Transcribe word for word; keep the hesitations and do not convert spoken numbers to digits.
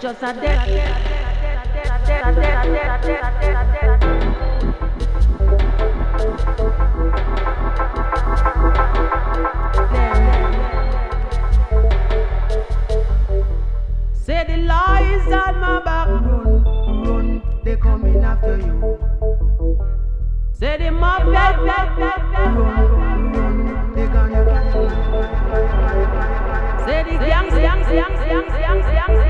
just a dead. Say the law is on my back, run, run, they coming after you. Say the mob, run, run, they gonna catch you. Say the gangs, gangs, gangs, gangs, gangs, gangs.